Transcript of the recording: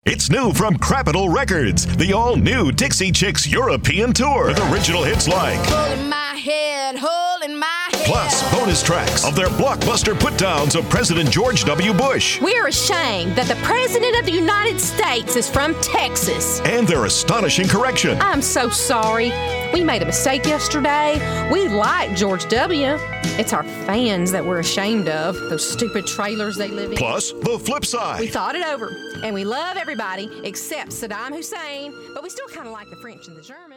It's new from Capitol Records, the all-new Dixie Chicks European Tour with original hits like Holding my head, holding my head. Plus bonus tracks of their blockbuster put-downs of President George W. Bush. We're ashamed that the President of the United States is from Texas. And their astonishing correction. I'm so sorry. We made a mistake yesterday. We like George W. It's our fans that we're ashamed of, those stupid trailers they live in. Plus, the flip side. We thought it over, and we love everybody except Saddam Hussein, but we still kind of like the French and the Germans.